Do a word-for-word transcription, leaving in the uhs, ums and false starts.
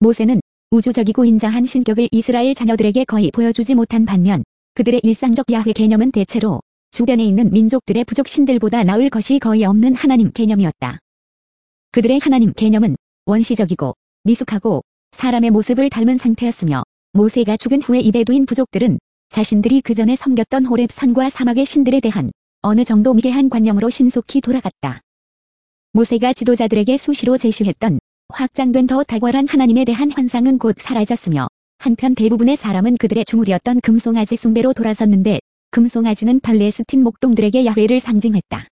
모세는 우주적이고 인자한 신격을 이스라엘 자녀들에게 거의 보여주지 못한 반면 그들의 일상적 야훼 개념은 대체로 주변에 있는 민족들의 부족 신들보다 나을 것이 거의 없는 하나님 개념이었다. 그들의 하나님 개념은 원시적이고 미숙하고 사람의 모습을 닮은 상태였으며 모세가 죽은 후에 입에 두인 부족들은 자신들이 그전에 섬겼던 호렙 산과 사막의 신들에 대한 어느 정도 미개한 관념으로 신속히 돌아갔다. 모세가 지도자들에게 수시로 제시했던 확장된 더 탁월한 하나님에 대한 환상은 곧 사라졌으며 한편 대부분의 사람은 그들의 주물이었던 금송아지 숭배로 돌아섰는데 금송아지는 팔레스틴 목동들에게 야훼를 상징했다.